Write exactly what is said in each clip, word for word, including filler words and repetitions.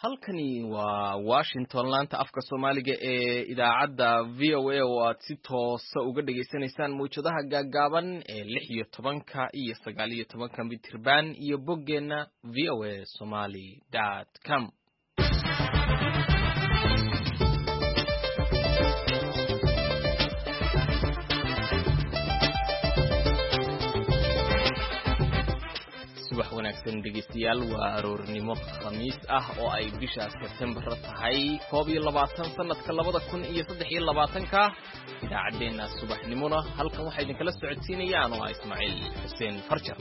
halkani waa Washington laanta afka Soomaaliga ee idaacadda V O A oo aad si toos ah uga dhageysanaysaan muujadaha gaagaaban ee lix iyo tobanka iyo sagaal iyo tobanka mitirban iyo boggeena v o a somali dot com. subax wanaagsan dhegeystayaal waa aroornimo khamiis ah oo ay bisha September tahay koob iyo labaatan sanadka labada kun iyo saddex iyo labaatanka idaacadeena subaxnimona halkan waxa idin kala socodsiinayaan oo Ismaaciil Xuseen Farjar.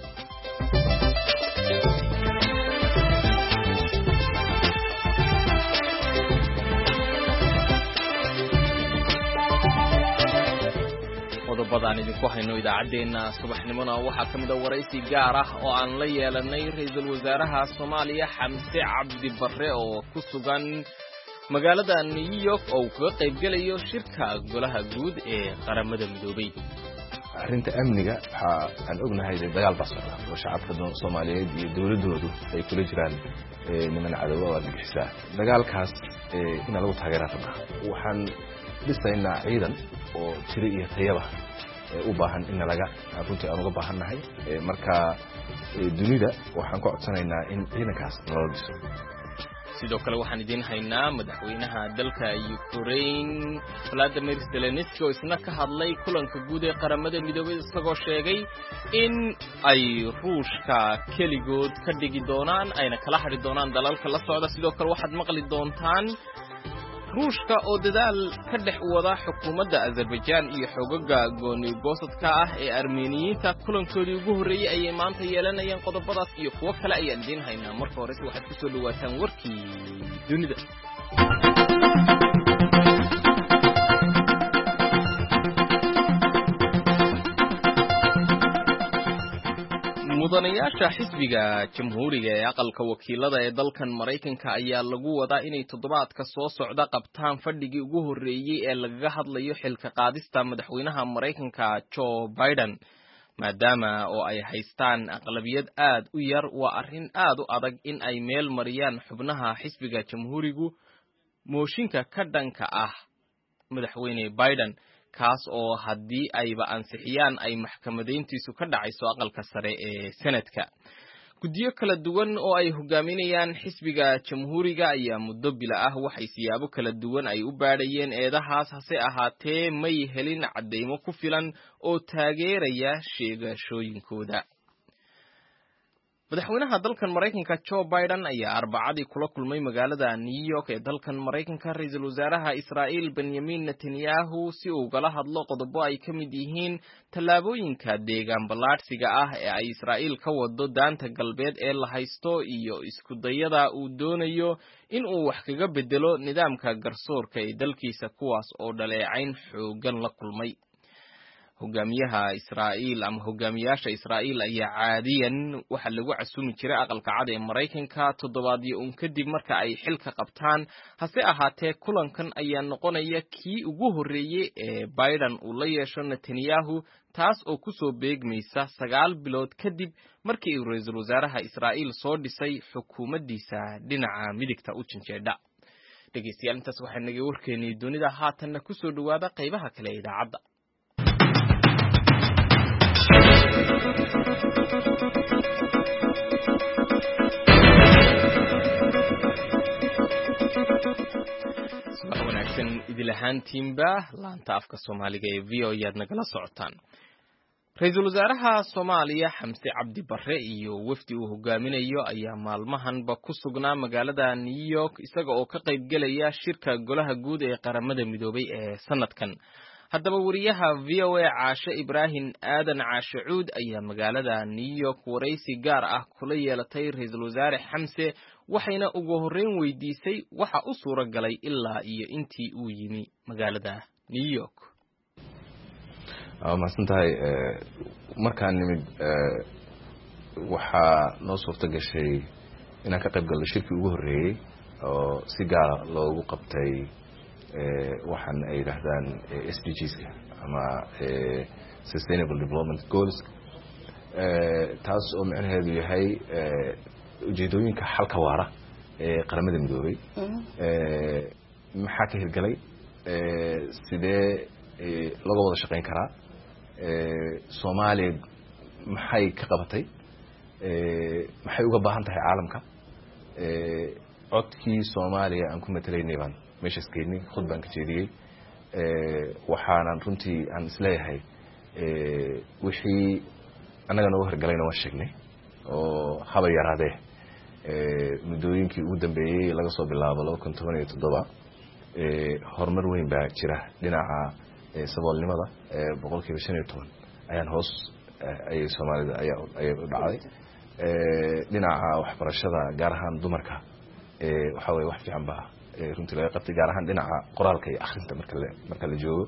qodobadaan idinku hayno idaacadeena subaxnimona waxaa kamid ah waraysi gaar ah oo aan la yeelanay ra'iisul wasaaraha Soomaaliya Xamse Cabdi Barre oo ku sugan magaalada New York oo ka qayb galayo shirka golaha guud ee qaramada midoobay. arrinta amniga waxa aan ognahay dagaal baa socda oo shacabka Soomaaliyeed iyo dawladoodu ay kula jiraan niman cadawga oo dhigisa dagaalkaas in lagu taageero rabaa waxaan dhisaynaa ciidan oo jiri iyo tayaba u baahan in laga runtii aan uga baahanahay marka dunida waxaan ku codsanaynaa in ciidankaas loo dhiso. sidoo kale waxaan idin haynaa madaxweynaha dalka Ukraine Volodymyr Zelensky oo isna ka hadlay kulanka guud ee qaramada midoobay isagoo sheegay in ay Ruushka keligood ka dhigi doonaan ayna kala xiri doonaan dalalka la socda. sidoo kale waxaad maqli doontaan Ruushka oo dadaal ka dhex wada xukuumadda Azerbaijan iyo xogaga gooni-goosadka ah ee Armeeniyiinta kulankoodii ugu horreeyay ayay maanta yeelanayaan. qodobadaas iyo kuwo kale ayaan idin haynaa. marka hore waxaad ku soo dhawaataan warkii dunida. mudanayaasha xisbiga jamhuuriga ee aqalka wakiilada ee dalkan Mareykanka ayaa lagu wadaa inay toddobaadka soo socda qabtaan fadhigii ugu horreeyay ee lagaga hadlayo xilka qaadista madaxweynaha Mareykanka Joe Biden maadaama oo ay haystaan aqlabiyad aad u yar. waa arrin aad u adag in ay meel mariyaan xubnaha xisbiga jamhuurigu mooshinka ka dhanka ah madaxweyne Biden kaas oo haddii ayba ansixiyaan ay maxkamadeyntiisu ka dhacayso aqalka sare ee Senadka. guddiyo kala duwan oo ay hogaaminayaan xisbiga jamhuuriga ayaa muddo bila ah waxay siyaabo kala duwan ay u baadhayeen eedahaas hase ahaatee may helin cadeymo ku filan oo taageeraya sheegashooyinkooda. madaxweynaha dalkan Mareykanka Joe Biden ayaa arbacadii kula kulmay magaalada New York ee dalkan Mareykanka ra'iisul wasaaraha Israa'iil Benjamin Netanyahu si uu gala hadlo qodobo ay ka mid yihiin tallaabooyinka deegaan ballaadhsiga ah ee ay Israa'iil ka wado daanta galbeed ee la haysto iyo isku dayada uu doonayo in uu wax kaga bedelo nidaamka garsoorka ee dalkiisa kuwaas oo dhaleecayn xoogan la kulmay. hogaamiyaha Israa'iil ama hogaamiyaasha Israa'iil ayaa caadiyan waxa lagu casumi jiray aqalka cad ee Mareykanka toddobaadyo un kadib marka ay xilka qabtaan. hase ahaatee kulankan ayaa noqonaya kii ugu horreeyay ee Biden uu la yeesho Netanyahu taas oo ku soo beegmaysa sagaal bilood kadib markii uu ra'iisul wasaaraha Israa'iil soo dhisay xukuumaddiisa dhinaca midigta u janjeedha. dhegeystayaal intaas waxaa naga warkeenay dunida haatanna ku soo dhawaada qaybaha kale ee idaacadda. subax wanaagsan idil ahaantiinba laanta afka Soomaaliga ee V O A aad nagala socotaan. ra'iisul wasaaraha Soomaaliya Xamse Cabdi Barre iyo wafdi uu hogaaminayo ayaa maalmahanba ku sugnaa magaalada New York isaga oo ka qayb galaya shirka golaha guud ee qaramada midoobay ee sanadkan. haddaba wariyaha V O A Caashe Ibrahim Aadan Caashe Cuud ayaa magaalada New York waraysi gaar ah kula yeelatay ra'iisul wasaare Xamse waxayna ugu horreyn weydiisay waxa u suura galay ilaa iyo intii uu yimi magaalada New York. waa mahadsantahay markaan nimid waxaa noo suurta gashay inaan ka qayb galno shirkii ugu horreeyay oo si gaara loogu qabtay waxaan ay yiraahdaan S D Gs-ka ama Sustainable Development Goals taas oo macnaheedu yahay ujeedooyinka xalka waara qaramada midoobay maxaa ka hirgalay sidee laga wada shaqayn karaa Soomaaliya maxay ka qabatay maxay uga baahan tahay caalamka codkii Soomaaliya aan ku matalaynay baan meeshaas keenay khudbaan ka jeediyay waxaan runtii aan isleeyahay wixii anaga noo hirgalayna waan sheegnay oo haba yaraadee muddooyinkii ugu dambeeyay laga soo bilaabo laba kun toban iyo toddoba horumar weyn baa jira dhinaca saboolnimada boqolkiiba shan iyo toban ayaan hoos ayay Soomaalida ayaa ayay u dhacday dhinaca waxbarashada gaar ahaan dumarka waxa way wax fiican baa runtii laga qabtay gaar ahaan dhinaca qoraalka iyo akhrinta marka la marka la joogo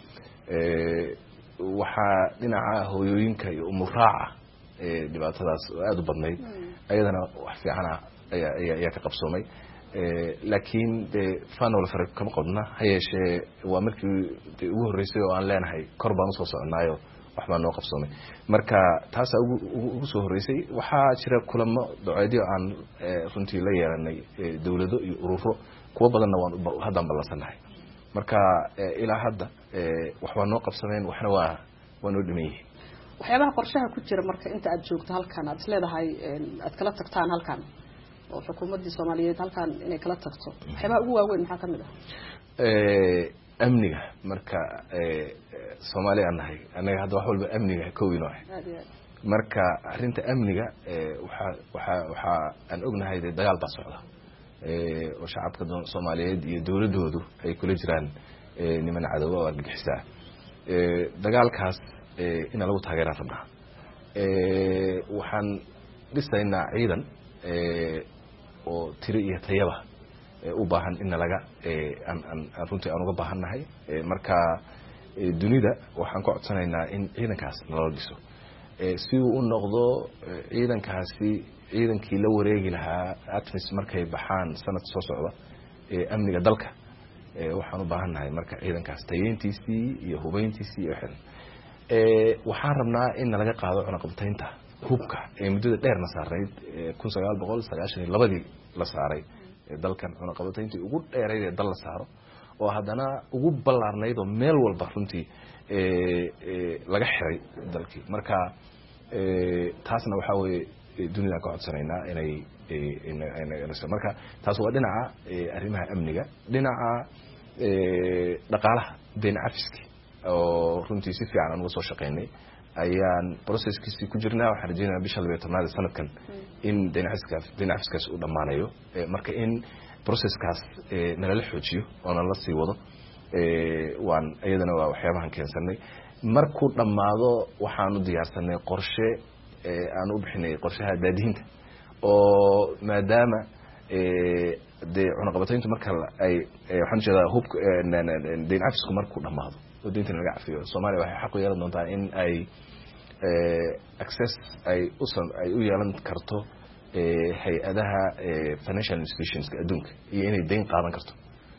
waxa dhinaca hooyooyinka iyo umuraaca dhibaatadaas aad u badnayd ayadana wax fiican ayaa ayaa ka qabsoomay laakiin de fanol farq kama qodna hayeeshee waa markii ugu horeysay oo aan leenahay kor baan u soo soconaayo wax baan noo qabsoomay marka taas ugu ugu soo horeysay waxaa jira kulamo doceedyo aan runtii la yeelanay dawlado iyo ururo kuwa badanna waan haddaan ballansanahay marka ilaa hadda wax baan noo qabsameen waxna waa waa noo dhiman yihiin waxyaabaha qorshaha ku jira marka inta aad joogto halkan aad isleedahay aad kala tagtaan halkan oo xukuumadda Soomaaliyeed halkan inay kala tagto waxyaabaha ugu waaweyn maxaa kamid ah ee amniga marka ee Soomaaliya anahay anaga hadda wax walba amniga ka weyn ah marka arinta amniga ee waxa waxa waxa aan ognahay dagaal baa socda ee oo shacabka Soomaaliyeed iyo dawladoodu ay kula jiraan ee niman cadow oo argagixisa ee dagaalkaas ee in lagu taageero rabnaa ee waxaan dhisaynaa ciidan ee oo tiri iyo tayaba u baahan in laga aan aan runtii aan uga baahanahay marka dunida waxaan ku codsanaynaa in ciidankaas nala dhiso si uu u noqdo ciidankaasi ciidankii la wareegi lahaa atmis markay baxaan sanad soo socda ee amniga dalka waxaan u baahanahay marka ciidankaas tayeentiisii iyo hubeyntiisii iyo xil ee waxaan rabnaa in laga qaado cunaqabtaynta hubka ee muddada dheerna saareyd kun sagaal boqol sagaashan iyo laba la saaray dalkan cunaqabtayntii ugu dheereyd ee dal la saaro oo haddana ugu ballaarnayd oo meel walba runtii ee laga xiray dalkii marka ee taasna waxa weeye dunida ka codsanaynaa inay inay marka taas waa dhinaca arrimaha amniga dhinaca ee dhaqaalaha deyn cafiski oo runtii si fiican uga soo shaqeynay ayaan processkiisii ku jirnaa waxaan rajeynayaa bisha laba iyo tobnaad sanadkan in dinacaskaas dinacaskaas uu dhamaanayo marka in processkaas nala xoojiyo oo nala sii wado waan ayadana waa waxyaabahan keensanay markuu dhamaado waxaan u diyaarsanay qorshe aan u bixinay qorshaha daadihinta oo maadaama de cunaqabatayntu marka ay waxaan jeedaa hubka deyn cafisku markuu dhamaado oo deynta laga cafiyo Soomaaliya waxay xaq u yeelan doontaa in ay access ay u ay u yeelan karto hay'adaha financial institutions adduunka iyo inay deyn qaadan karto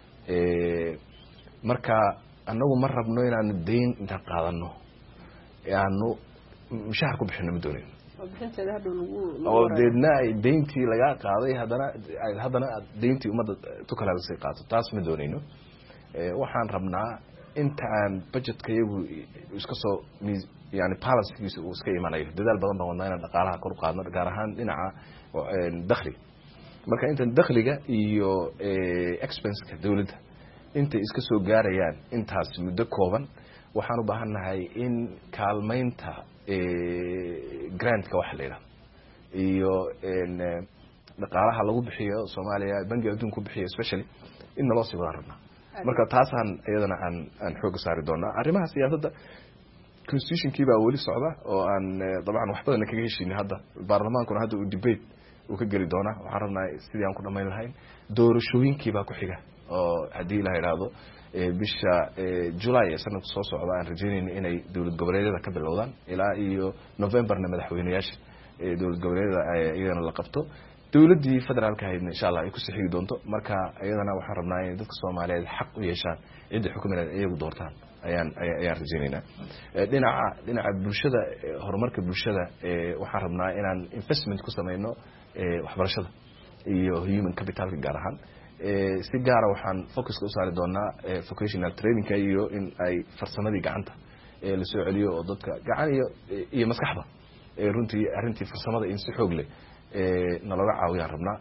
marka anagu ma rabno inaan deyn inta qaadano yaanu mushahar ku bixino doonayno oo deedna ay deyntii laga qaaday haddana haddana deyntii umada tu kala sii qaato taas ma doonayno waxaan rabnaa inta aan budgetka iyagu iska soo yani balancekiisa uu iska imanayo dadaal badan baan wadnaa inaan dhaqaalaha kor u qaadno gaar ahaan dhinaca dakhliga marka intan dakhliga iyo expense-ka dawladda intay iska soo gaarayaan intaas muddo kooban waxaan u baahannahay in kaalmaynta grantka waxa la yidhahdo iyo dhaqaalaha lagu bixiyo Soomaaliya bangiga adduunka ku bixiyo especially in naloo sii wadaan rabnaa marka taasaan iyadana aan aan xoog saari doonaa arrimaha siyaasadda constitution-kii baa weli socda oo aan dabcan wax badan kaga heshiinay hadda baarlamaankuna hadda uu debate uu ka geli doona waxaan rabnaa sidii aan ku dhamayn lahayn doorashooyinkii baa ku xiga oo haddii la yidhaahdo bisha July ee sanadka soo socda aan rajeynayno inay dawlad goboleedyada ka bilowdaan ilaa iyo November-na madaxweynayaasha dawlad goboleedyada iyadana la qabto dawladdii federaalka ahaydna insha Allah ay ku sixigi doonto marka iyadana waxaan rabnaa in dadka Soomaaliyeed xaq u yeeshaan cid xukuumadda iyagu doortaan ayaan ayaan rajeynaynaa dhinaca dhinaca bulshada horumarka bulshada waxaan rabnaa inaan investment ku sameeyno waxbarashada iyo human capitalka gaar ahaan si gaara waxaan focuska u saari doonaa vocational trainingka iyo in ay farsamadii gacanta la soo celiyo oo dadka gacan iyo iyo maskaxda runtii arrintii farsamada in si xoog leh nalaga caawiyaan rabnaa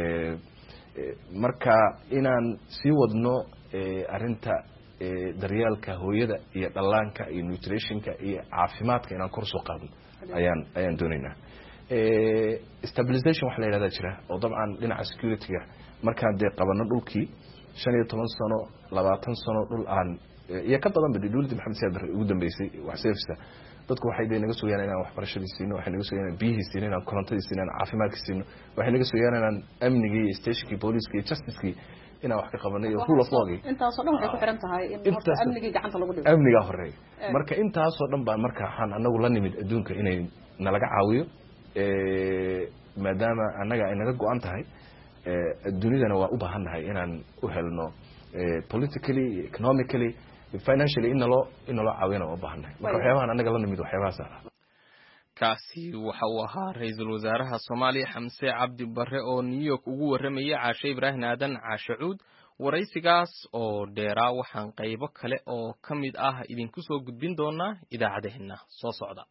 marka inaan sii wadno arrinta daryeelka hooyada iyo dhallaanka iyo nutritionka iyo caafimaadka inaan kor soo qaadno ayaan ayaan doonaynaa stabilization waxa la yidhahdaa jira oo dabcan dhinaca securityga markaan dee qabano dhulkii shan iyo toban sano labaatan sano dhul aan iyo ka badan ba dowladda maxamed siyaad barre ugu dambeysay wax service dadku waxay dee naga sugayaan inaan waxbarashadii siino waxay naga sugayaan biyihii siino inaan korontadii siino inaan caafimaadkii siino waxay naga sugayaan inaan amnigii iyo stationkii booliiskii iyo justicekii inaan wax ka qabanay iyo rule of lawgii intaasoo dhan waxay ku xiran tahay in horta amnigii gacanta lagu dhigo amnigaa horeeya marka intaasoo dhan baan marka waxaan anagu la nimid adduunka inay nalaga caawiyo maadaama annaga ay naga go-an tahay dunidana waa u baahan nahay inaan u helno politically economically financially in naloo in naloo caawiyana waa u baahan nahay marka waxyaabahan annaga la nimid waxyaabahaas ah kaasi waxa uu ahaa ra-iisul wasaaraha soomaaliya xamse cabdi barre oo new york ugu warramaya caashe ibraahim aadan caashe cuud waraysigaas oo dheeraa waxaan qaybo kale oo ka mid ah idinku soo gudbin doonaa idaacadeena soo socda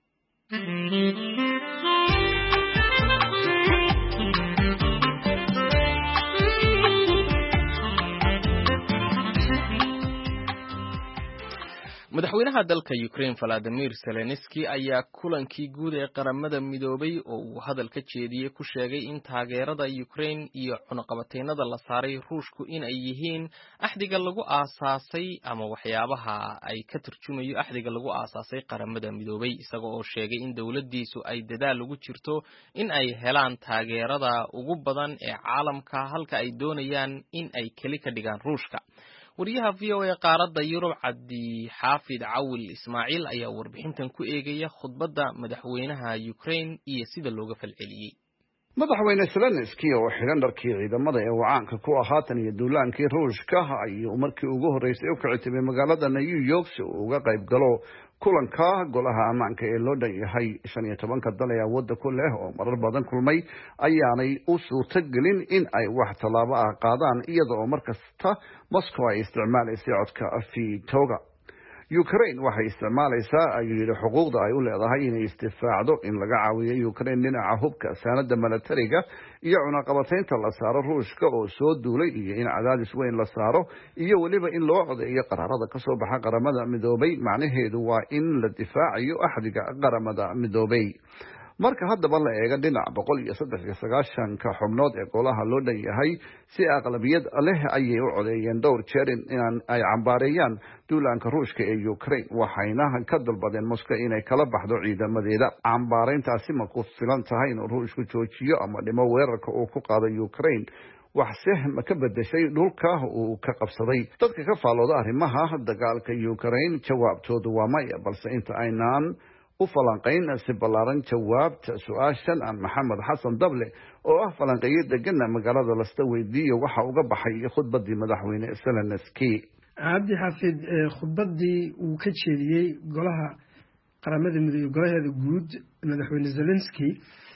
madaxweynaha dalka Ukraine Volodymyr Zelensky ayaa kulankii guud ee qaramada midoobay oo uu hadal ka jeediyay ku sheegay in taageerada Ukraine iyo cunaqabataynada la saaray Ruushku in ay yihiin axdiga lagu aasaasay ama waxyaabaha ay ka turjumayo axdiga lagu aasaasay qaramada midoobay isagoo oo sheegay in dawladdiisu ay dadaal ugu jirto in ay helaan taageerada ugu badan ee caalamka halka ay doonayaan in ay kali ka dhigaan Ruushka. wariyaha V O A qaaradda Yurub Cabdi Xaafid Cawil Ismaaciil ayaa warbixintan ku eegaya khudbadda madaxweynaha Ukraine iyo sida looga falceliyay. madaxweyne Zelensky oo xiran dharkii ciidamada ee wacaanka ku ahaa tan iyo duulaankii Ruushka ayuu markii ugu horeysay u kicitay magaalada New York si uu uga qayb galo kulanka golaha ammaanka ee loo dhan yahay shan iyo tobanka dal ee wadda ku leh oo marar badan kulmay ayaanay u suurtagelin in ay wax tallaabo ah qaadaan iyada oo markasta Moscow ay isticmaalaysay codka veto-ga. Ukraine waxay isticmaalaysaa ayuu yidhi xuquuqda ay u leedahay inay istifaacdo in laga caawiyo Ukraine dhinaca hubka saanada milatariga iyo cunaqabataynta la saaro Ruushka oo soo duulay iyo in cadaadis weyn la saaro iyo weliba in loo codeeyo qaraarada ka soo baxa qaramada midoobay macnaheedu waa in la difaacayo axdiga qaramada midoobay. marka haddaba la eego dhinac boqol iyo saddex iyo sagaashanka xubnood ee golaha loo dhan yahay si aqlabiyad leh ayay u codeeyeen dhowr jeer in ay cambaareeyaan duulaanka Ruushka ee Ukraine waxayna ka dalbadeen Moscow inay kala baxdo ciidamadeeda. Cambaareyntaasi ma ku filan tahay in Ruushku joojiyo ama dhimo weerarka uu ku qaado Ukraine wax sahma ka bedeshay dhulka uu ka qabsaday? dadka ka faalooda arrimaha dagaalka Ukraine jawaabtoodu waa maya, balse inta aynaan u falanqayn si ballaaran jawaabta su-aashan aan Maxamed Xasan Dable oo ah falanqeeye degan magaalada Lasta weydiiyo waxa uga baxay khudbadii madaxweyne Zelensky. Cabdi Xaafid khudbadii uu ka jeediyay golaha qaramada midoobay golaheeda guud madaxweyne Zelensky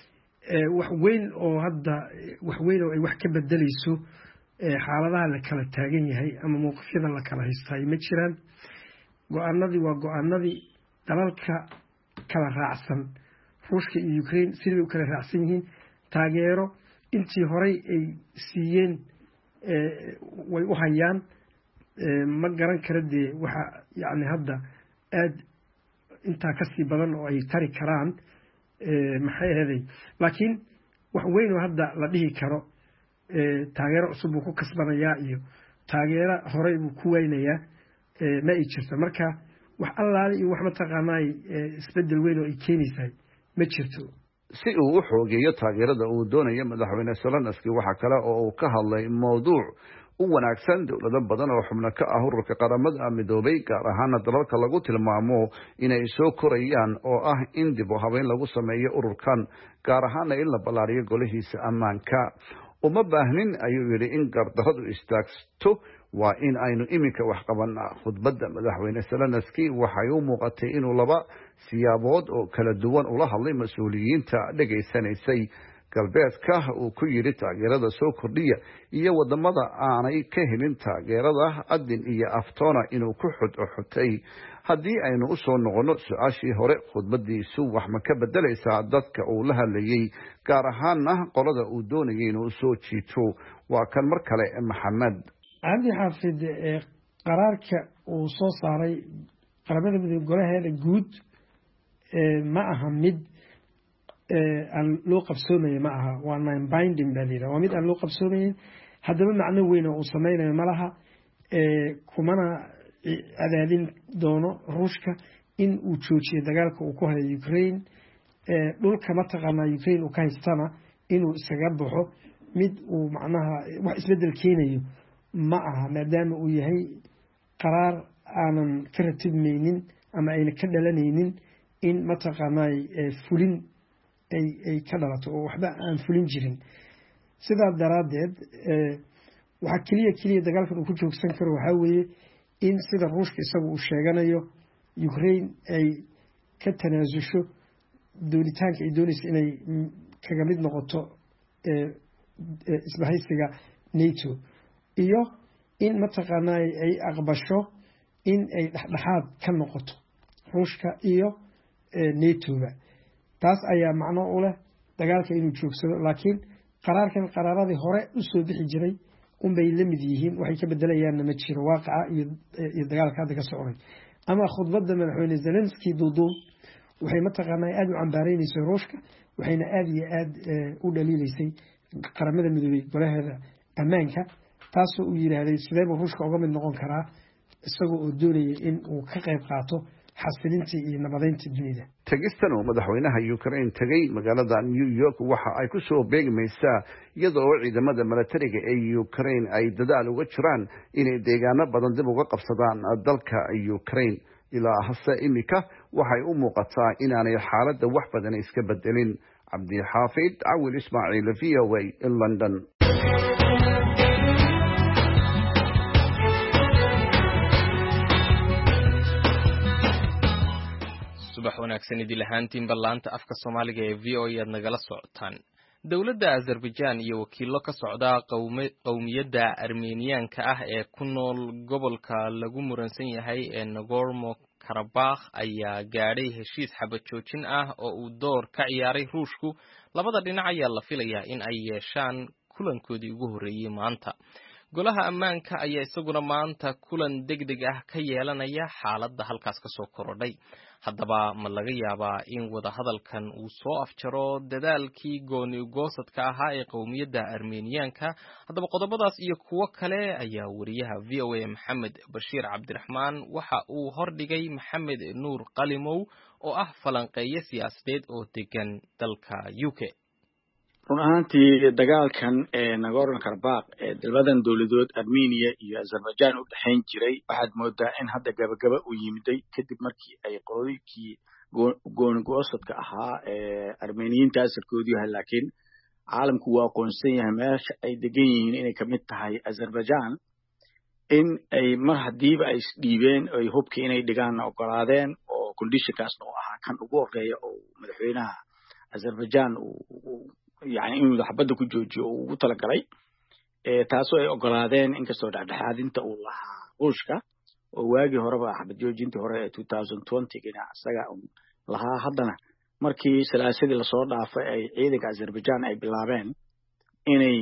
wax weyn oo hadda wax weyn oo ay wax ka bedelayso xaaladaha la kala taagan yahay ama mowqifyada la kala haystay ma jiraan. go'aanadii waa go'aanadii dalalka kala raacsan Ruushka iyo Ukraine sidii u kala raacsan yihiin taageero intii horay ay siiyeen way u hayaan ma garan kara dee waxa yacni hadda aad intaa ka sii badan oo ay tari karaan maxay ahaday laakiin wax weyn oo hadda la dhihi karo taageero cusub uu ku kasbanayaa iyo taageero horay uu ku weynayaa ma ay jirto. marka wax allaale iyo wax mataqaanay isbedel weyn oo ay keenaysaa ma jirto. si uu u xoogeeyo taageerada uu doonayo madaxweyne Zelensky waxa kale oo uu ka hadlay mowduuc u wanaagsan dowlado badan oo xubno ka ah ururka qaramada midoobay gaar ahaan dalalka lagu tilmaamo inay soo korayaan oo ah in dib u habeyn lagu sameeyo ururkan gaar ahaan in la ballaariyo golihiisa ammaanka. uma baahnin ayuu yidhi in gardaradu istaagto waa in aynu iminka wax qabanaa. khudbadda madaxweyne Zelensky waxay u muuqatay inuu laba siyaabood oo kala duwan ula hadlay mas-uuliyiinta dhegaysanaysay galbeedka uu ku yidhi taageerada soo kordhiya iyo wadamada aanay ka helin taageerada adin iyo aftoona inuu ku xudxutay. haddii aynu u soo noqono su-aashii hore, khudbadiisu wax ma ka bedelaysaa dadka uu la hadlayey, gaar ahaana qolada uu doonayay inuu soo jiito? waa kan mar kale maxamed cabdi xaafid. qaraarka uu soo saaray qaramada midoobe golaheeda guud ma aha mid aan loo qabsoomayo, ma aha, waa non binding baa layidhaha, waa mid aan loo qabsoomayin. haddaba macno weyn oo uu sameynayo ma laha, kumana cadaadin doono ruushka in uu joojiyo dagaalka uu ku hayo Ukraine. dhulka mataqaanaa Ukraine uu ka haystana inuu isaga baxo mid uu macnaha wax isbedel keenayo ma aha, maadaama uu yahay qaraar aanan ka ratibmaynin ama ayna ka dhalanaynin in mataqaanaa fulin ay ay ka dhalato oo waxba aan fulin jirin. sidaa daraaddeed waxaa keliya keliya dagaalkan uu ku joogsan karo waxaa weeye in sida ruushka isagu uu sheeganayo Ukraine ay ka tanaasusho doonitaanka ay doonaysa inay kaga mid noqoto isbahaysiga NATO, iyo in mataqaanaa ay aqbasho in ay dhexdhexaad ka noqoto ruushka iyo NATO-ga. taas ayaa macno u leh dagaalka inuu joogsado. laakiin qaraarkan qaraaradii hore u soo bixi jiray unbay la mid yihiin, waxay ka bedelayaanna ma jiro waaqaca iyo iyo dagaalka hadda ka socday. ama khudbadda madaxweyne Zelensky duuduub waxay mataqaanaa aada u cambaareynaysa ruushka, waxayna aada iyo aada u dhaliilaysay qaramada midoobey golaheeda ammaanka, taasoo uu yidhaahday sidee buu ruushka uga mid noqon karaa isagoo oo doonaya in uu ka qayb qaato xasilintii iyo nabadeynta dunida. tegistan oo madaxweynaha Ukraine tagay magaalada New York waxa ay ku soo beegmaysaa iyadoo ciidamada militariga ee Ukraine ay dadaal uga jiraan inay deegaano badan dib uga qabsadaan dalka Ukraine. ilaa hase imika waxay u muuqataa inaanay xaaladda wax badan iska bedelin. cabdi xaafid cawil ismaaciil, V O A in London. subax wanaagsan idil ahaantiin ballaanta afka Soomaaliga ee V O A aad nagala socotaan. dowladda Azerbaijan iyo wakiilo ka socda qowmiyadda Armeniyaanka ah ee ku nool gobolka lagu muransan yahay ee Nagorno-Karabakh ayaa gaadhay heshiis xabad joojin ah oo uu door ka ciyaaray Ruushku. labada dhinac ayaa la filayaa in ay yeeshaan kulankoodii ugu horreeyay maanta. golaha ammaanka ayaa isaguna maanta kulan degdeg ah ka yeelanaya xaaladda halkaas ka soo korodhay. haddaba ma laga yaabaa in wadahadalkan uu soo afjaro dadaalkii gooni ugoosadka ahaa ee qowmiyadda Armeniyaanka? haddaba qodobadaas iyo kuwo kale ayaa wariyaha V O A Maxamed Bashiir Cabdiraxmaan waxa uu hordhigay Maxamed Nuur Qalimow oo ah falanqeeye siyaasadeed oo degan dalka U K. run ahaantii dagaalkan ee Nagorno-Karabakh ee dalbadan dowladood Armenia iyo Azerbaijan u dhaxayn jiray waxaad moodaa in hadda gabagaba u yimiday kadib markii ay qodoykii gooni-goosadka ahaa ee Armeniyiinta asalkoodii yahay, laakiin caalamku waa aqoonsan yahay meesha ay degan yihiin inay ka mid tahay Azerbaijan, in ay mar hadiiba ay isdhiibeen ay hubkii inay dhigaan ogolaadeen oo conditionkaasna uu ahaa kan ugu horeeya oo madaxweynaha Azerbaijan uu yani inuu xabadda ku joojiyo uu ugu talagalay, taasoo ay ogolaadeen inkastoo dhexdhexaadinta uu lahaa ruushka oo waagii horeba xabad joojintii hore ee twenty twenty-gina isaga lahaa. haddana markii salaasadii lasoo dhaafay ay ciidanka Azerbaijan ay bilaabeen inay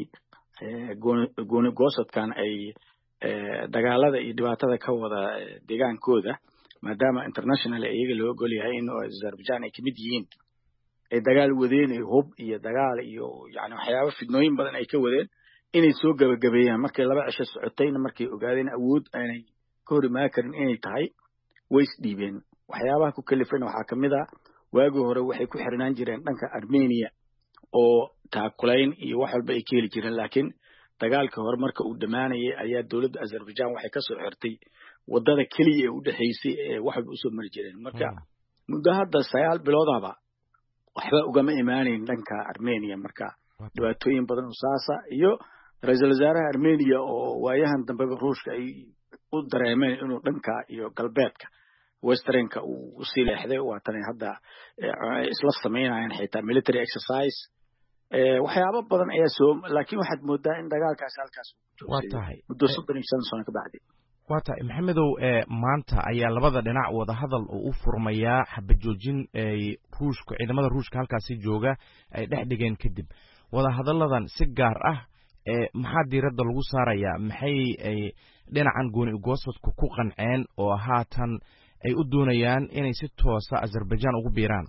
gooni goosadkan ay dagaalada iyo dhibaatada ka wada deegaankooda, maadaama international iyaga loo ogol yahay in Azerbaijan ay kamid yihiin, ay dagaal wadeen hub iyo dagaal iyo yani waxyaabo fidnooyin badan ay ka wadeen, inay soo gabagabeeyaan markay laba cisho socotayna markay ogaadeen awood aanay ka hor imaan karin inay tahay way isdhiibeen. waxyaabaha ku kalifayna waxaa kamid ah waagii hore waxay ku xirnaan jireen dhanka Armenia oo taakulayn iyo wax walba ay ka heli jireen, laakiin dagaalka hore marka uu dhamaanayay ayaa dowladda Azerbaijan waxay kasoo xirtay wadada keliya ee u dhaxaysay ee wax walba usoo mari jireen. marka muddo hadda sagaal biloodaba waxba ugama imaanayn dhanka Armenia, marka dhibaatooyin badan oo saasa iyo ra'iisul wasaaraha Armenia oo waayahan dambe Ruushka ay u dareemeen inuu dhanka iyo galbeedka westernka uu u sii leexday, waa tan hadda isla sameynayaan xitaa military exercise waxyaabo badan ayaa soo laakiin waxaad moodaa in dagaalkaas halkaas waa tahay muddo soddon iyo shan sano ka bacdi waa tahay maxamedow maanta ayaa labada dhinac wada hadal oo u furmayaa xabajoojin ay ruushka ciidamada ruushka halkaasi jooga ay dhex dhigeen kadib wada hadalladan si gaar ah maxaa diiradda lagu saarayaa maxay ay dhinacan gooni ugoosadku ku qanceen oo haatan ay u doonayaan inay si toosa Azerbaijan ugu biiraan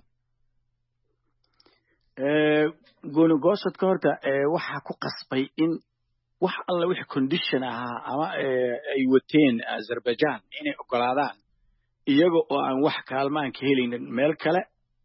gooni ugoosadka horta waxaa ku qasbay in wax alla wixii condition ahaa ama ay wateen Azerbaijan inay ogolaadaan iyaga oo aan wax kaalmaan ka helaynin meel kale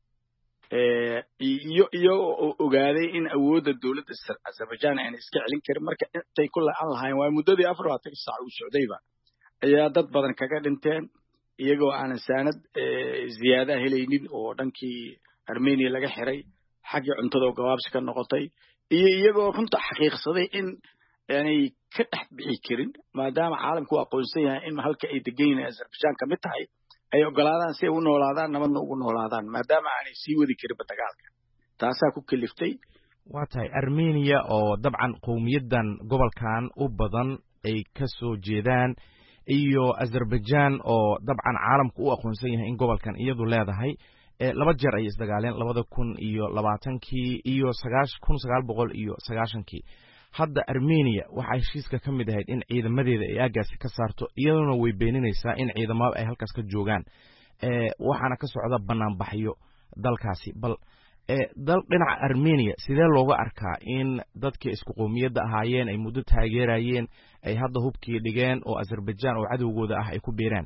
iyo iyo ogaaday in awoodda dawladda Azerbaijan ay iska celin karin marka intay ku la'aan lahayn waa muddadii afar iyo labaatan saac u socdayba ayaa dad badan kaga dhinteen iyagoo aan saanad ziyaada helaynin oo dhankii Armenia laga xiray xagga cuntada oo gabaabsi ka noqotay iyo iyagoo runta xaqiiqsaday in aanay ka dhex bixi karin maadaama caalamku aqoonsan yahay in halka ay degan yihiin Azerbaijan ka mid tahay ay ogolaadaan si ay u noolaadaan nabadna ugu noolaadaan maadaama aanay sii wadi karin dagaalka taasaa ku kaliftay waa tahay Armenia oo dabcan qowmiyadan gobolkan u badan ay ka soo jeedaan iyo Azerbaijan oo dabcan caalamku u aqoonsan yahay in gobolkan iyadu leedahay laba jeer ay isdagaaleen labada kun iyo labaatankii iyo kun sagaal boqol iyo sagaashankii hadda Armenia waxa heshiiska ka mid ahayd in ciidamadeeda ay aagaasi ka saarto iyaduna way beeninaysaa in ciidamada ay halkaas ka joogaan ee waxaana ka socda banaanbaxyo dalkaasi bal ee dal dhinaca Armenia sidee looga arkaa in dadkii isku qoomiyadda ahaayeen ay muddo taageerayeen ay hadda hubkii dhigeen oo Azerbaijan oo cadowgooda ah ay ku biireen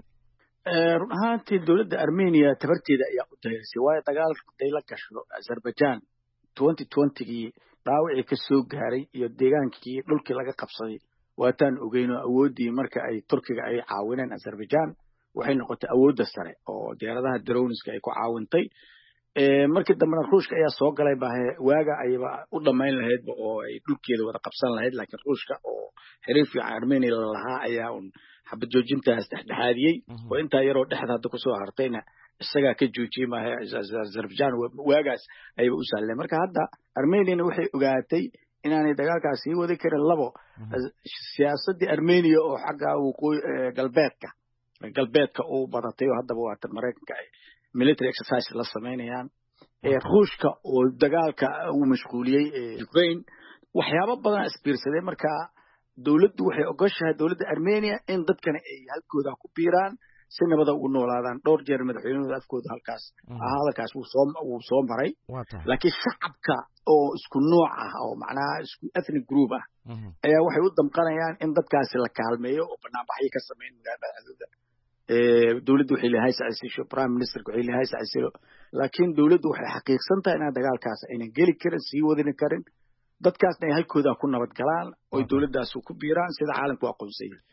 run ahaantii dawladda Armenia tabarteeda ayaa u dayrisay waayo dagaalka ay la gasho Azerbaijan twenty twenty-gii dhaawacii ka soo gaaray iyo deegaankii dhulkii laga qabsaday waataan ogeyno awoodii marka ay Turkiga ay caawineen Azerbaijan waxay noqotay awoodda sare oo diyaaradaha droneska ay ku caawintay ee markii dambena Ruushka ayaa soo galay baahe waaga ayba u dhameyn lahayd oo ay dhulkeeda wada qabsan lahayd laakiin Ruushka oo xiriir fiican Armenia lahaa ayaa un xabad joojintaas dhexdhexaadiyay oo inta yaroo dhexda hadda ku soo hartayna isaga ka joojiyay ma Azerbaijan waagaas ay u saaleen marka hadda Armenia waxay ogaatay inaanay dagaalkaasi wadi karin labo siyaasadda Armenia oo xagga waqooyi galbeedka galbeedka oo badatay oo hadda waa Mareykanka ay military exercise la sameynayaan ee Ruushka oo dagaalka uu mashquuliyay Ukraine waxyaabo badan isbiirsaday marka dawladdu waxay ogoshahay dawladda Armenia in dadkana ay halkooda ku biiraan si nabada ugu noolaadaan dhowr jeer madaxweynahooda afkooda halkaas halkaas uu soo uu soo maray laakiin shacabka oo isku nooc ah oo macnaha isku ethnic group ah ayaa waxay u damqanayaan in dadkaasi la kaalmeeyo oo banaanbaxyo ka sameyn magaalada ee dawladdu waxay leeyahay saacisho prime minister waxay leeyahay saacisho laakiin dawladdu waxay xaqiiqsan tahay in dagaalkaas ayna geli karin sii wadin karin dadkaasna ay halkooda ku nabad galaan oo dawladdaas ku biiraan sida caalamku aqoonsan yahay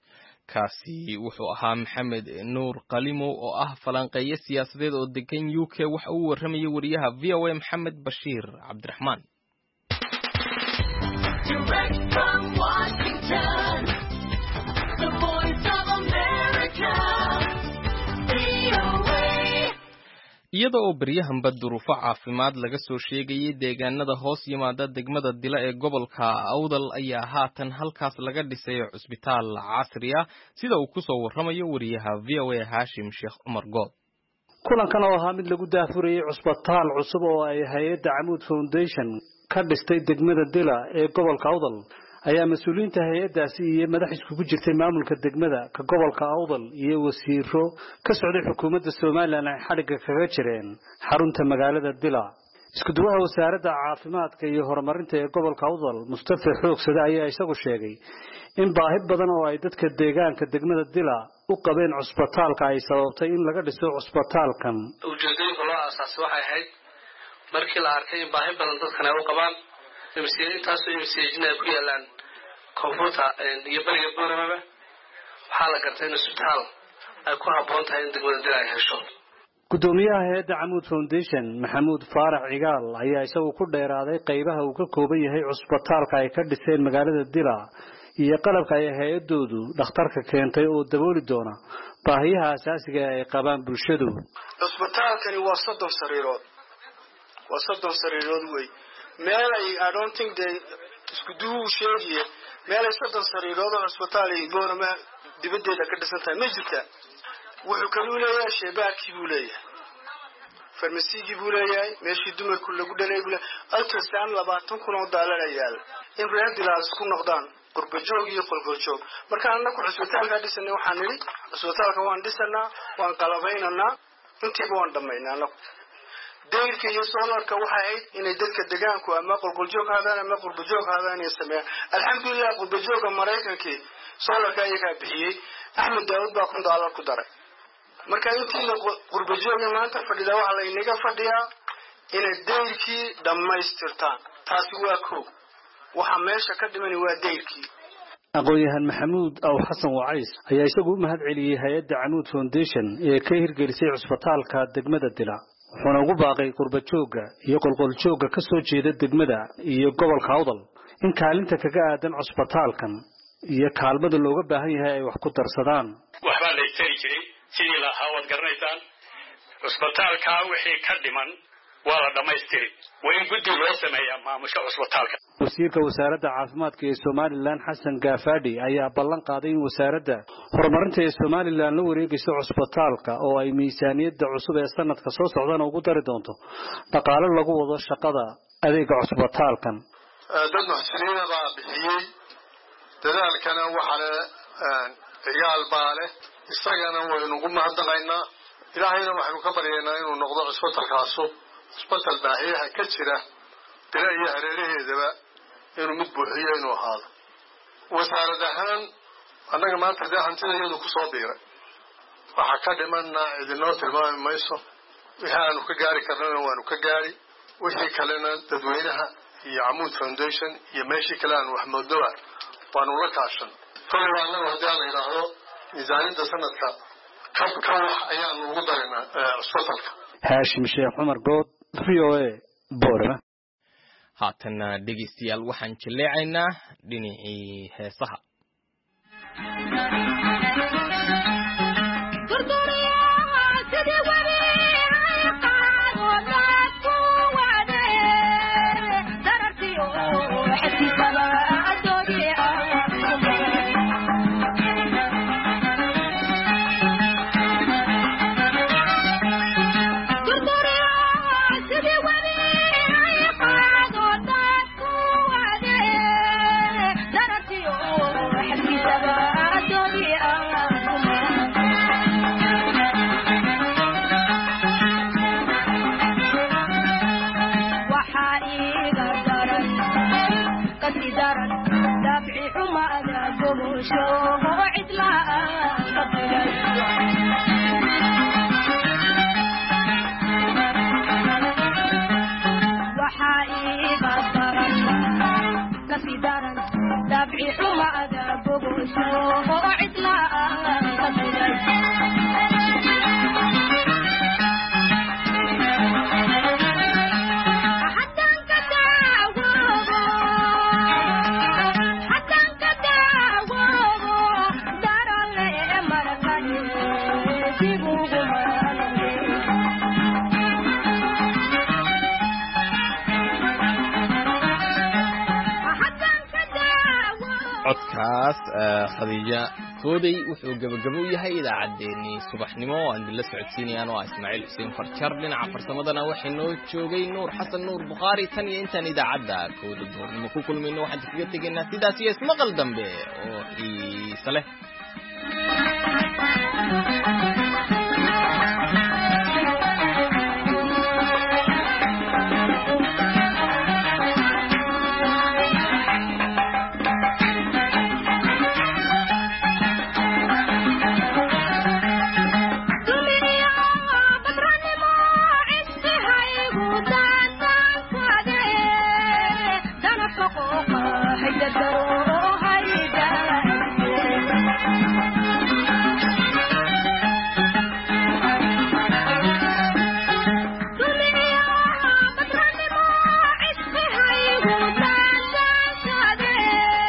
kaasi wuxuu ahaa Maxamed Nuur Qalimo oo ah falanqeeye siyaasadeed oo degan U K waxa uu waramayay wariyaha V O A Maxamed Bashiir Cabdiraxmaan iyada oo baryahanba duruufo caafimaad laga soo sheegayay deegaanada hoos yimaada degmada Dila ee gobolka Awdal ayaa haatan halkaas laga dhisay cusbitaal casri ah sida uu ku soo waramayo wariyaha V O A Hashim Sheekh Umar Good kulankan oo ahaa mid lagu daafurayay cusbitaal cusub oo ay hay'adda Amoud Foundation ka dhistay degmada Dila ee gobolka Awdal ayaa mas'uuliyiinta hay'adaasi iyo madax isku jirtay maamulka degmada ka gobolka Awdal iyo wasiiro ka socday xukuumadda Soomaaliland ay xariga kaga jireen xarunta magaalada Dila isku duwaha wasaaradda caafimaadka iyo horumarinta ee gobolka Awdal Mustafa Xoogsada ayaa isagu sheegay in baahi badan oo ay dadka deegaanka degmada Dila u qabeen cusbitaalka ay sababtay in laga dhiso cusbitaalkan ujeedooyinka loo aasaasay waxay ahayd markii la arkay in baahi badan dadkan ay u qabaan imsiintaas oo imsiinna ku yaalaan koonfurta iyo bariga Boorama waxaa la gartay in cusbitaal ay ku habboon tahay in degmada Dila ay hesho gudoomiyaha hay'adda Amoud Foundation Maxamuud Faarax Cigaal ayaa isagu ku dheeraaday qaybaha uu ka kooban yahay cusbitaalka ay ka dhiseen magaalada Dila iyo qalabka ay hay'adoodu dhakhtarka keentay oo dabooli doona baahiyaha asaasiga ah ee qabaan bulshadu cusbitaalkani waa soddon sariirood waa soddon sariirood way meel ay I don't think they isku duu sheegay meel ay soddon sariirood oo isbitaal ay boorama dibadda ka dhisan tahay ma jirta wuxuu kaloo leeyahay sheebaarkii buu leeyahay farmasiigi buu leeyahay meeshii dumarku lagu dhalay buu ultrasound labaatan kun oo dollar ayaal in reedilaas ku noqdaan qurba joog iyo qolqol joog marka annagu cusbitaalka dhisanay waxaan niri cusbitaalka waan dhisanaa waan qalabaynaa intii waan dhameynaa annagu deyrka iyo solarka waxa ay inay dadka deegaanku ama qolqol joog hadaan ama qurba joog hadaan ay sameeyaan alxamdulillah qurba jooga Mareykanka solarka ay ka bixiyay Ahmed Daawud baa kun dollar ku daray marka intii qurba jooga maanta fadhida waxa la inaga fadhiyaa inay deyrkii dhamaystirtaan taasi waa koob waxa meesha ka dhiman waa deyrkii aqoonyahan Maxamuud aw Xasan Wacays ayaa isagu u mahad celiyay hay'adda Camuud Foundation ee ka hirgelisay cusbitaalka degmada Dila wuxuuna ugu baaqay qurba jooga iyo qolqol jooga ka soo jeeda degmada iyo gobolka Awdal in kaalinta kaga aadan cusbitaalkan iyo kaalmada looga baahan yahay ay wax ku darsadaan waxba la istiri jiray sidii la hawad garanaysaan cusbitaalka wixii ka dhiman waa la dhamaystiri way guddi loo sameeyaa maamusha cusbitaalka wasiirka wasaaradda caafimaadka ee Soomaaliland Xasan Gaafadhi ayaa ballan qaaday in wasaaradda horumarinta ee Soomaaliland la wareegayso cusbitaalka oo ay miisaaniyadda cusub ee sanadka soo socdana ugu dari doonto dhaqaale lagu wado shaqada adeega cusbitaalkan dad muxsiniin baa bixiyay dadaalkana waxa la ciyaal baale isagana waynu ugu mahadnaqaynaa ilaahayna waxaanu ka baryaynaa inuu noqdo cusbitaalkaas cusbitaal baahiyaha ka jira Dila iyo hareeraheedaba inuu mid buuxiyo inuu ahaado wasaaradda ahaan annaga maanta dee hantidayadu ku soo biiray waxa ka dhimanna idinoo tilmaami mayso wixii aanu ka gaari karnana waanu ka gaari wixii kalena dadweynaha iyo Camuud Foundation iyo meeshii kale aan wax moodoba waanu la kaashan kolay annaga haddii aan idhaahdo miisaaniyadda sanadka ka ka wax ayaanu ugu darinaa cusbitaalka Haashim Sheekh Cumar Good V O A Boorama haatana dhegeystayaal waxaan jilleecaynaa dhinacii heesaha codkaas Khadija Kooday wuxuu gabagabo u yahay idaacadeennii subaxnimo oo aan la socodsiinayaan oo Ismaaciil Xuseen Farjar dhinaca farsamadana waxay noo joogay Nuur Xasan Nuur Bukhari tan iyo intaan idaacadda Kooda doornimo ku kulmayno waxaan kaga tegaynaa sidaas iyo ismaqal dambe oo xiiso leh